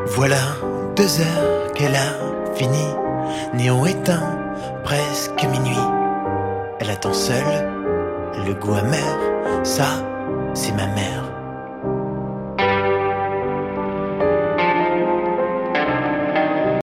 Voilà 2 heures qu'elle a fini, néon éteint, presque minuit. Elle attend seule, le goût amer, ça, c'est ma mère.